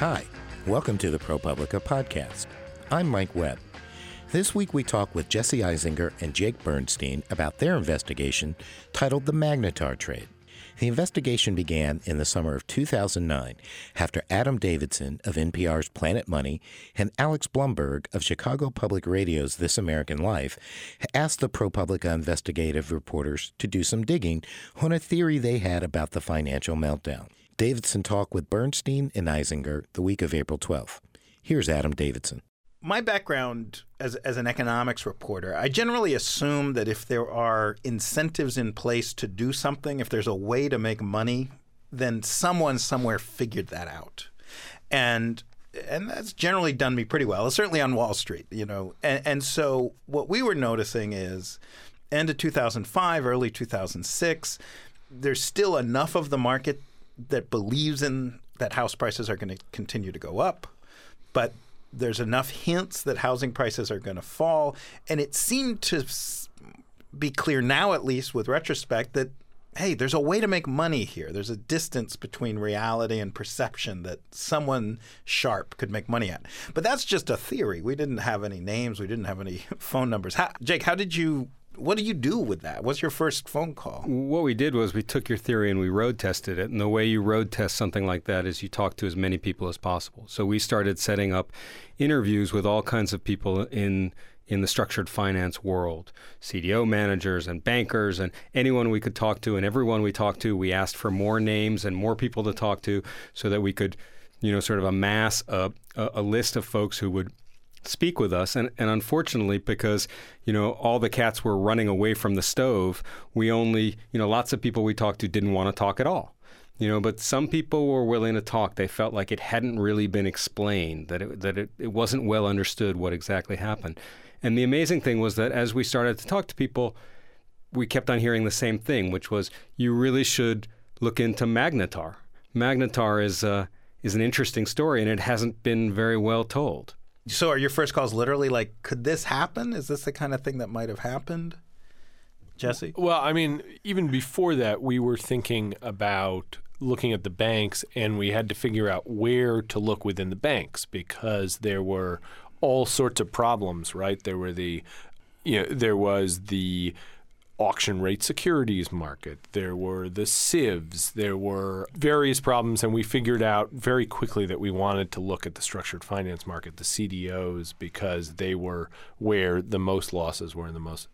Hi, welcome to the ProPublica podcast. I'm Mike Webb. This week we talk with Jesse Eisinger and Jake Bernstein about their investigation titled The Magnetar Trade. The investigation began in the summer of 2009 after Adam Davidson of NPR's Planet Money and Alex Blumberg of Chicago Public Radio's This American Life asked the ProPublica investigative reporters to do some digging on a theory they had about the financial meltdown. Davidson talked with Bernstein and Eisinger the week of April 12th. Here's Adam Davidson. My background as an economics reporter, I generally assume that if there are incentives in place to do something, if there's a way to make money, then someone somewhere figured that out. And that's generally done me pretty well, certainly on Wall Street, you know. And so what we were noticing is end of 2005, early 2006, there's still enough of the market that believes in that house prices are going to continue to go up, but there's enough hints that housing prices are going to fall. And it seemed to be clear now, at least with retrospect, that, hey, there's a way to make money here. There's a distance between reality and perception that someone sharp could make money at. But that's just a theory. We didn't have any names. We didn't have any phone numbers. Jake, what did you do with that? What's your first phone call? What we did was we took your theory and we road tested it. And the way you road test something like that is you talk to as many people as possible. So we started setting up interviews with all kinds of people in the structured finance world, CDO managers and bankers and anyone we could talk to. And everyone we talked to, we asked for more names and more people to talk to so that we could, sort of amass a list of folks who would speak with us. And unfortunately, because, all the cats were running away from the stove, we only, lots of people we talked to didn't want to talk at all. But some people were willing to talk. They felt like it hadn't really been explained, that it wasn't well understood what exactly happened. And the amazing thing was that as we started to talk to people, we kept on hearing the same thing, which was you really should look into Magnetar. Magnetar is an interesting story, and it hasn't been very well told. So are your first calls literally like, could this happen? Is this the kind of thing that might have happened? Jesse? Well, I mean, even before that, we were thinking about looking at the banks, and we had to figure out where to look within the banks because there were all sorts of problems, right? There was the auction rate securities market. There were the SIVs. There were various problems, and we figured out very quickly that we wanted to look at the structured finance market, the CDOs, because they were where the most losses were and the most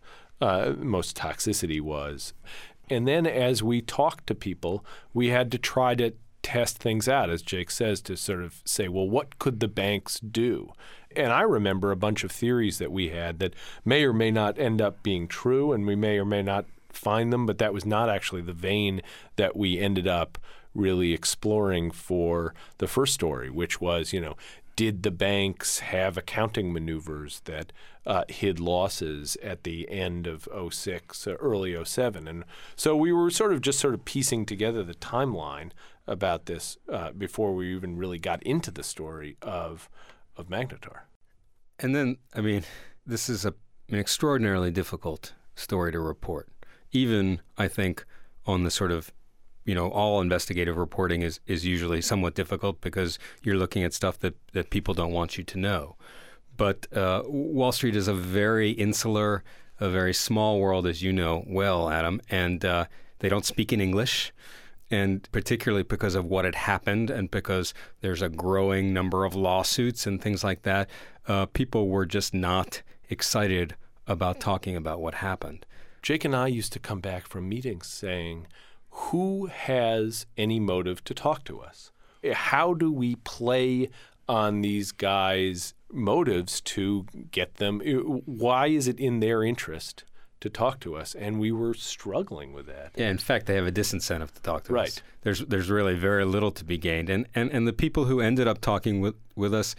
toxicity was. And then as we talked to people, we had to try to test things out, as Jake says, to sort of say, well, what could the banks do? And I remember a bunch of theories that we had that may or may not end up being true, and we may or may not find them, but that was not actually the vein that we ended up really exploring for the first story, which was, did the banks have accounting maneuvers that hid losses at the end of 2006, early 2007? And so we were sort of piecing together the timeline about this before we even really got into the story of Magnetar. And then, this is an extraordinarily difficult story to report. Even, I think, on the sort of, all investigative reporting is usually somewhat difficult because you're looking at stuff that people don't want you to know. But Wall Street is a very insular, a very small world, as you know well, Adam, and they don't speak in English. And particularly because of what had happened and because there's a growing number of lawsuits and things like that, people were just not excited about talking about what happened. Jake and I used to come back from meetings saying, who has any motive to talk to us? How do we play on these guys' motives to get them? Why is it in their interest to talk to us? And we were struggling with that. Yeah, in fact, they have a disincentive to talk to right. us. There's really very little to be gained. And the people who ended up talking with us,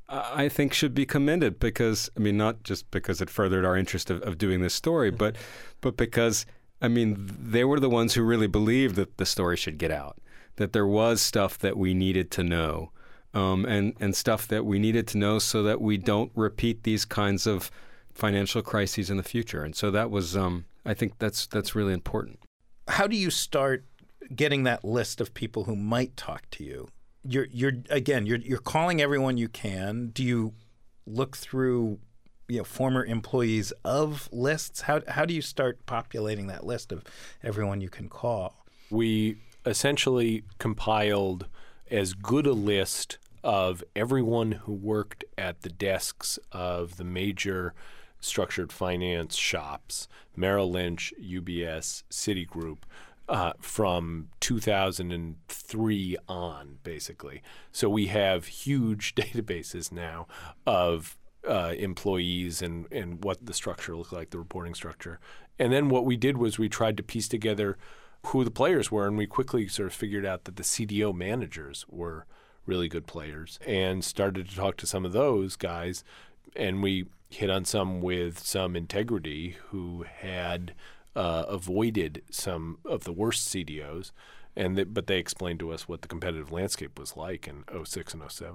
I think should be commended because, not just because it furthered our interest of doing this story, but because, they were the ones who really believed that the story should get out, that there was stuff that we needed to know, and stuff that we needed to know so that we don't repeat these kinds of financial crises in the future. And so that was, I think that's really important. How do you start getting that list of people who might talk to you? you're calling everyone you can. Do you look through former employees of lists? How do you start populating that list of everyone you can call? We essentially compiled as good a list of everyone who worked at the desks of the major structured finance shops, Merrill Lynch, UBS, Citigroup, from 2003 on, basically. So we have huge databases now of employees and what the structure looked like, the reporting structure. And then what we did was we tried to piece together who the players were, and we quickly sort of figured out that the CDO managers were really good players and started to talk to some of those guys. And we hit on some with some integrity who had avoided some of the worst CDOs, but they explained to us what the competitive landscape was like in 06 and 07.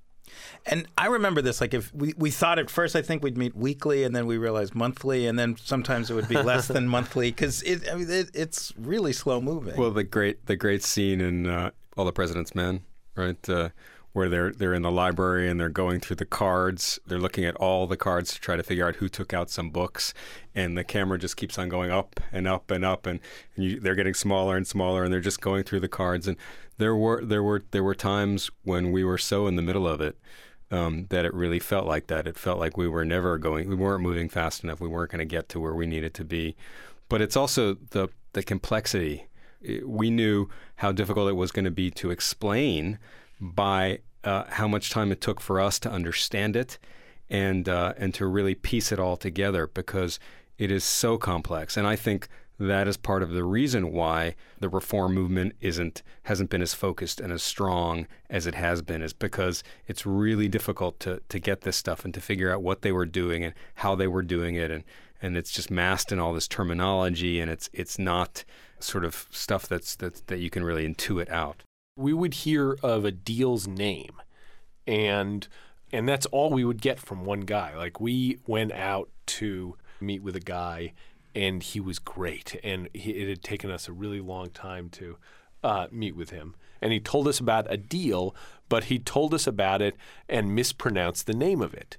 And I remember this, like if we thought at first, I think we'd meet weekly, and then we realized monthly, and then sometimes it would be less than monthly because it's really slow moving. Well, the great scene in All the President's Men, right, where they're in the library and they're going through the cards. They're looking at all the cards to try to figure out who took out some books, and the camera just keeps on going up and up and up, and they're getting smaller and smaller, and they're just going through the cards. And there were times when we were so in the middle of it that it really felt like that. It felt like we weren't moving fast enough. We weren't going to get to where we needed to be. But it's also the complexity. We knew how difficult it was going to be to explain by how much time it took for us to understand it and to really piece it all together, because it is so complex. And I think that is part of the reason why the reform movement hasn't been as focused and as strong as it has been, is because it's really difficult to get this stuff and to figure out what they were doing and how they were doing it, and it's just masked in all this terminology, and it's not sort of stuff that you can really intuit out. We would hear of a deal's name, and that's all we would get from one guy. Like, we went out to meet with a guy, and he was great, and it had taken us a really long time to meet with him. And he told us about a deal, but he told us about it and mispronounced the name of it.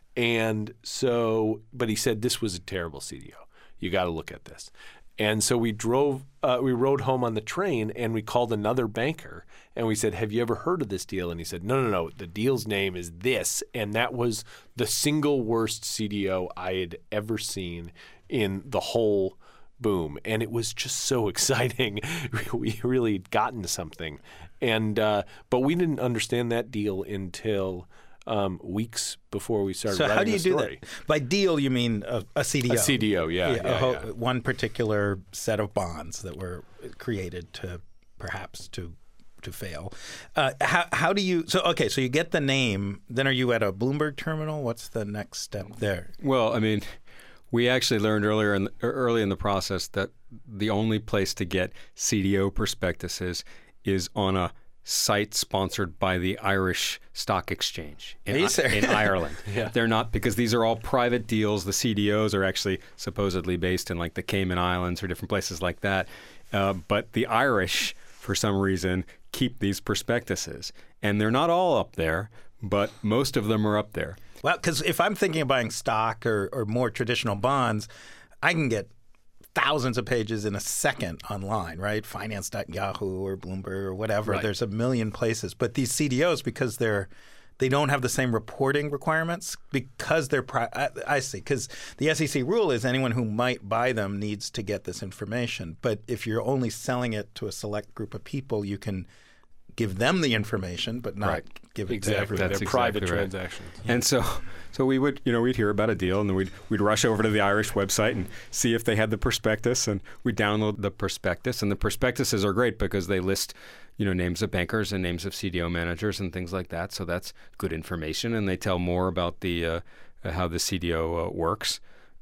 And so, but he said, this was a terrible CDO. You got to look at this. And so we rode home on the train, and we called another banker, and we said, have you ever heard of this deal? And he said, no, the deal's name is this. And that was the single worst CDO I had ever seen in the whole boom. And it was just so exciting. We really had gotten something. And but we didn't understand that deal until weeks before we started writing the story. So how do you do that? By deal, you mean a CDO? A CDO, yeah. One particular set of bonds that were created to perhaps to fail. How do you? So you get the name. Then are you at a Bloomberg terminal? What's the next step there? Well, I mean, we actually learned early in the process that the only place to get CDO prospectuses is on a site sponsored by the Irish Stock Exchange in Ireland. Yeah. They're not, because these are all private deals. The CDOs are actually supposedly based in like the Cayman Islands or different places like that. But the Irish, for some reason, keep these prospectuses. And they're not all up there, but most of them are up there. Well, because if I'm thinking of buying stock or more traditional bonds, I can get thousands of pages in a second online, right? Finance.yahoo or Bloomberg or whatever. Right. There's a million places. But these CDOs, because they don't have the same reporting requirements, because they're I see. Because the SEC rule is anyone who might buy them needs to get this information. But if you're only selling it to a select group of people, you can give them the information, but not give it to everyone. They're private transactions. Yeah. And so we would, we'd hear about a deal, and then we'd rush over to the Irish website and see if they had the prospectus, and we'd download the prospectus. And the prospectuses are great because they list, names of bankers and names of CDO managers and things like that. So that's good information, and they tell more about the how the CDO works.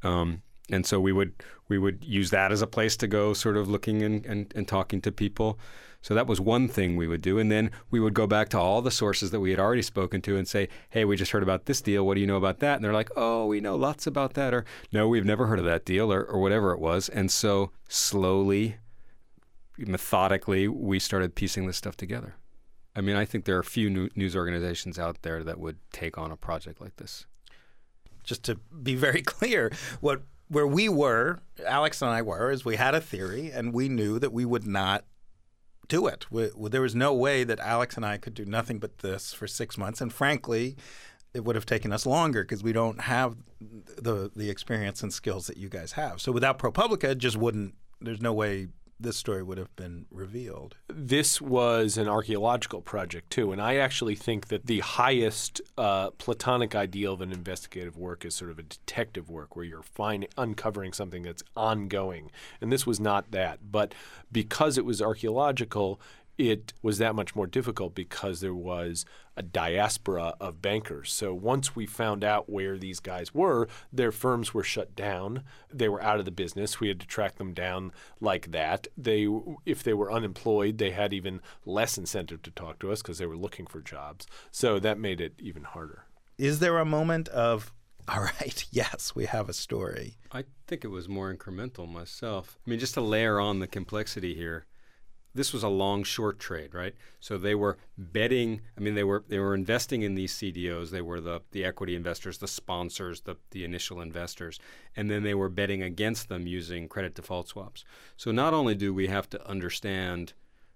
And so we would use that as a place to go, sort of looking and talking to people. So that was one thing we would do. And then we would go back to all the sources that we had already spoken to and say, hey, we just heard about this deal. What do you know about that? And they're like, oh, we know lots about that. Or no, we've never heard of that deal, or whatever it was. And so slowly, methodically, we started piecing this stuff together. I mean, I think there are a few news organizations out there that would take on a project like this. Just to be very clear, where we were, Alex and I were, is we had a theory, and we knew that we would not do it. There was no way that Alex and I could do nothing but this for 6 months, and frankly, it would have taken us longer because we don't have the experience and skills that you guys have. So without ProPublica, it just wouldn't. There's no way this story would have been revealed. This was an archaeological project, too, and I actually think that the highest platonic ideal of an investigative work is sort of a detective work where you're uncovering something that's ongoing, and this was not that. But because it was archaeological, it was that much more difficult because there was a diaspora of bankers. So once we found out where these guys were, their firms were shut down. They were out of the business. We had to track them down like that. If they were unemployed, they had even less incentive to talk to us because they were looking for jobs. So that made it even harder. Is there a moment of, all right, yes, we have a story? I think it was more incremental myself. I mean, just to layer on the complexity here, this was a long-short trade, right? So they were betting. I mean, they were investing in these CDOs. They were the equity investors, the sponsors, the initial investors, and then they were betting against them using credit default swaps. So not only do we have to understand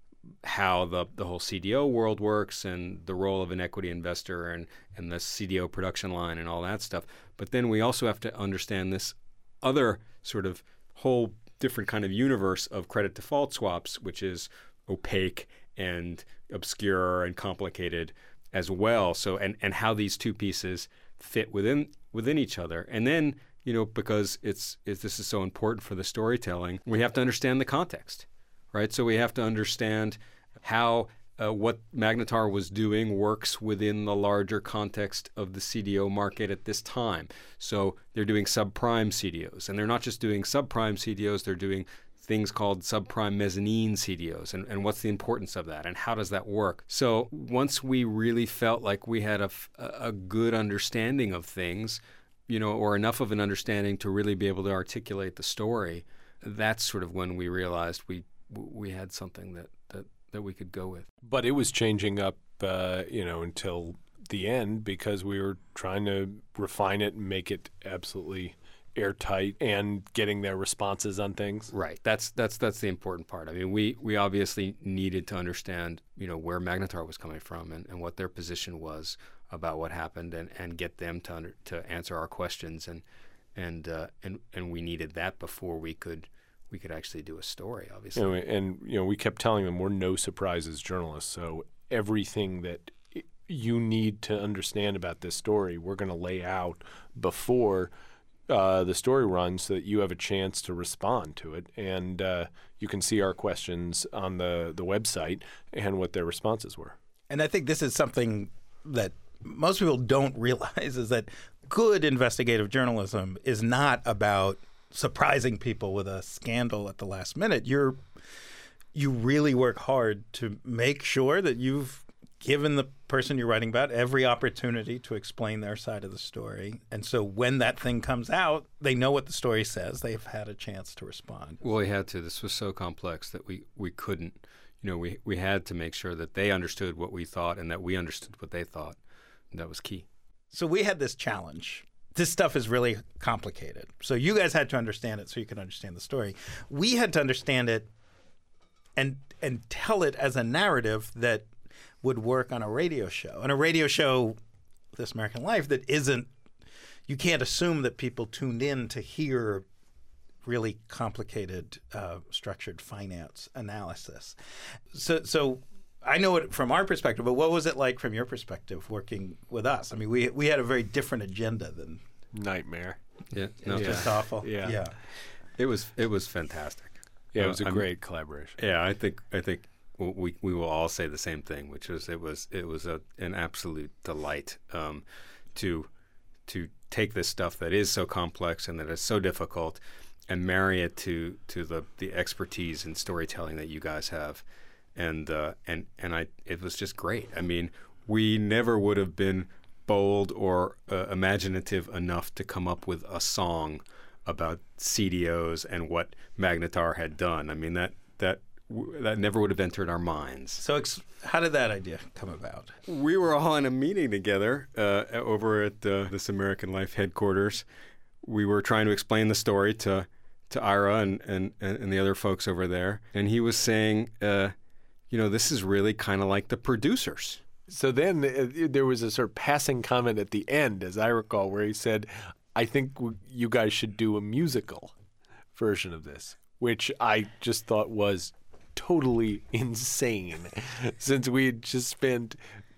how the whole CDO world works and the role of an equity investor and the CDO production line and all that stuff, but then we also have to understand this other sort of whole different kind of universe of credit default swaps, which is opaque and obscure and complicated as well. So and how these two pieces fit within each other. And then, because this is so important for the storytelling, we have to understand the context, right? So we have to understand how what Magnetar was doing works within the larger context of the CDO market at this time. So they're doing subprime CDOs, and they're not just doing subprime CDOs, they're doing things called subprime mezzanine CDOs, and what's the importance of that, and how does that work? So once we really felt like we had a good understanding of things, or enough of an understanding to really be able to articulate the story, that's sort of when we realized we had something that we could go with. But it was changing up, until the end because we were trying to refine it and make it absolutely airtight and getting their responses on things. Right. That's the important part. I mean, we obviously needed to understand, where Magnetar was coming from and what their position was about what happened and get them to answer our questions and we needed that before we could actually do a story, obviously. And we kept telling them we're no surprises journalists, so everything that you need to understand about this story, we're going to lay out before the story runs so that you have a chance to respond to it. And you can see our questions on the website and what their responses were. And I think this is something that most people don't realize is that good investigative journalism is not about surprising people with a scandal at the last minute. You really work hard to make sure that you've given the person you're writing about every opportunity to explain their side of the story. And so when that thing comes out, they know what the story says. They've had a chance to respond. Well, we had to. This was so complex that we couldn't. We had to make sure that they understood what we thought and that we understood what they thought. And that was key. So we had this challenge. This stuff is really complicated. So you guys had to understand it so you could understand the story. We had to understand it and tell it as a narrative that would work on a radio show. And a radio show, This American Life, that isn't – you can't assume that people tuned in to hear really complicated structured finance analysis. So I know it from our perspective, but what was it like from your perspective working with us? I mean, we had a very different agenda than nightmare. Yeah, it was just awful. Yeah. It was fantastic. Yeah, it was a great collaboration. Yeah, I think we will all say the same thing, which was it was an absolute delight to take this stuff that is so complex and that is so difficult and marry it to the expertise in storytelling that you guys have. And it was just great. I mean, we never would have been bold or imaginative enough to come up with a song about CDOs and what Magnetar had done. I mean, that that never would have entered our minds. So how did that idea come about? We were all in a meeting together over at this American Life headquarters. We were trying to explain the story to Ira and the other folks over there. And he was saying, this is really kind of like The Producers. So then there was a sort of passing comment at the end, as I recall, where he said, I think you guys should do a musical version of this, which I just thought was totally insane, since we had just spent,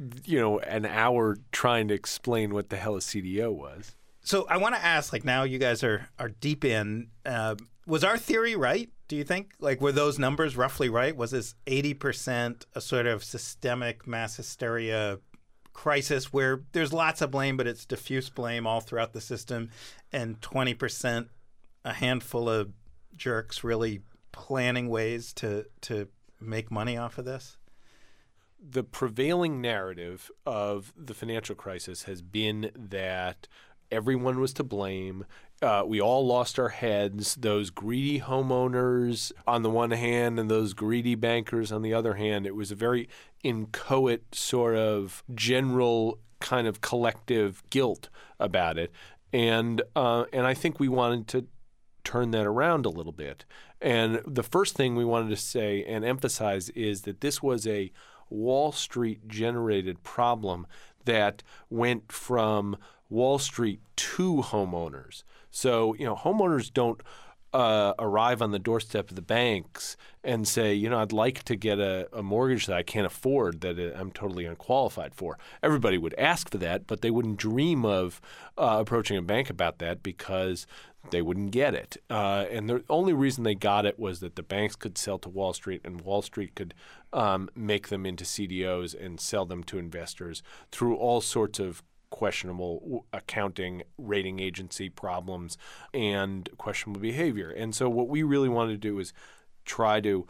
an hour trying to explain what the hell a CDO was. So I want to ask, now you guys are deep in, was our theory right, do you think? Were those numbers roughly right? Was this 80% a sort of systemic mass hysteria crisis where there's lots of blame, but it's diffuse blame all throughout the system, and 20% a handful of jerks really planning ways to make money off of this? The prevailing narrative of the financial crisis has been that everyone was to blame. We all lost our heads. Those greedy homeowners on the one hand and those greedy bankers on the other hand. It was a very inchoate sort of general kind of collective guilt about it. And I think we wanted to turn that around a little bit. And the first thing we wanted to say and emphasize is that this was a Wall Street generated problem that went from Wall Street to homeowners. So, homeowners don't arrive on the doorstep of the banks and say, I'd like to get a mortgage that I can't afford, that I'm totally unqualified for. Everybody would ask for that, but they wouldn't dream of approaching a bank about that because they wouldn't get it. And the only reason they got it was that the banks could sell to Wall Street and Wall Street could make them into CDOs and sell them to investors through all sorts of questionable accounting, rating agency problems, and questionable behavior. And so what we really wanted to do is try to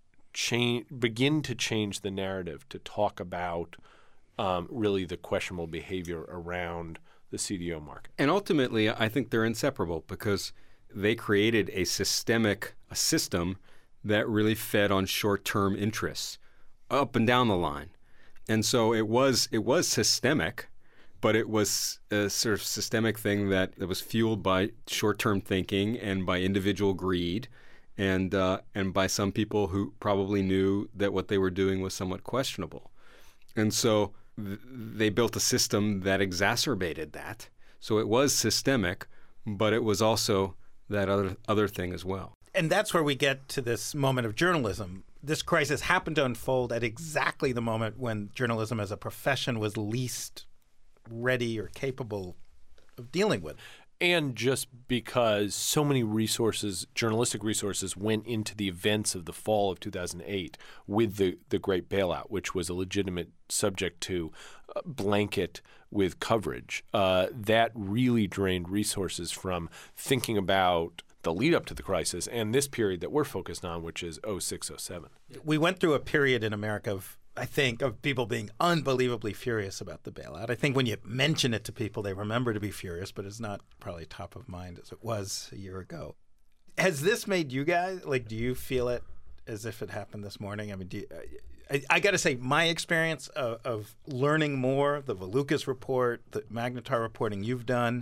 begin to change the narrative to talk about really the questionable behavior around the CDO market. And ultimately, I think they're inseparable because they created a system that really fed on short-term interests up and down the line. And so it was systemic, but it was a sort of systemic thing that was fueled by short-term thinking and by individual greed and by some people who probably knew that what they were doing was somewhat questionable. And so they built a system that exacerbated that. So it was systemic, but it was also that other thing as well. And that's where we get to this moment of journalism. This crisis happened to unfold at exactly the moment when journalism as a profession was least ready or capable of dealing with. And just because so many resources, journalistic resources, went into the events of the fall of 2008 with the Great Bailout, which was a legitimate subject to blanket with coverage, that really drained resources from thinking about the lead up to the crisis and this period that we're focused on, which is 06-07. We went through a period in America of people being unbelievably furious about the bailout. I think when you mention it to people, they remember to be furious, but it's not probably top of mind as it was a year ago. Has this made you guys, do you feel it as if it happened this morning? I mean, I got to say, my experience of learning more, the Valukas report, the Magnetar reporting you've done,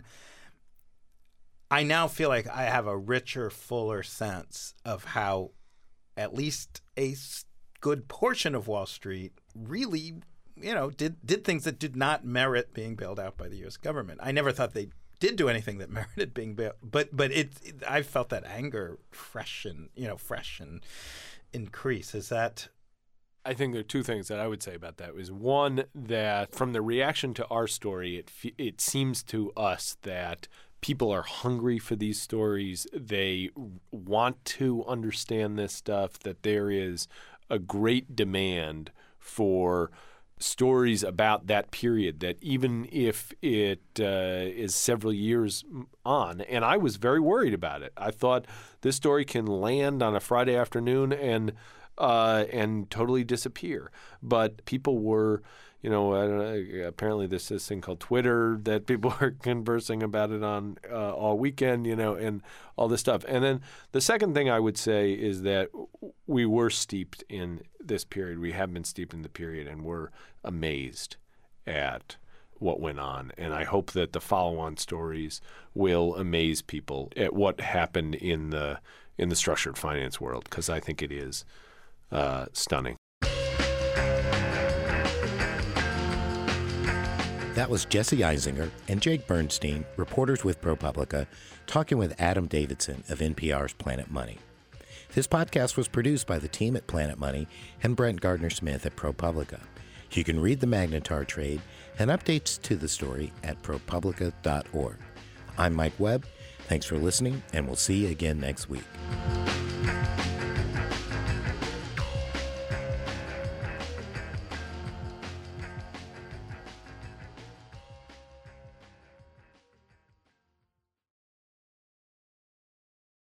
I now feel like I have a richer, fuller sense of how at least a good portion of Wall Street really, did things that did not merit being bailed out by the U.S. government. I never thought they did do anything that merited being bailed, but I felt that anger fresh and increase. Is that? I think there are two things that I would say about that. One, that from the reaction to our story, it seems to us that people are hungry for these stories. They want to understand this stuff, that there is a great demand for stories about that period, that even if it is several years on, and I was very worried about it. I thought this story can land on a Friday afternoon and totally disappear. But people were I don't know, apparently there's this thing called Twitter that people are conversing about it on all weekend, and all this stuff. And then the second thing I would say is that we were steeped in this period. We have been steeped in the period, and we're amazed at what went on. And I hope that the follow-on stories will amaze people at what happened in the structured finance world, because I think it is stunning. That was Jesse Eisinger and Jake Bernstein, reporters with ProPublica, talking with Adam Davidson of NPR's Planet Money. This podcast was produced by the team at Planet Money and Brent Gardner-Smith at ProPublica. You can read the Magnetar trade and updates to the story at ProPublica.org. I'm Mike Webb. Thanks for listening, and we'll see you again next week.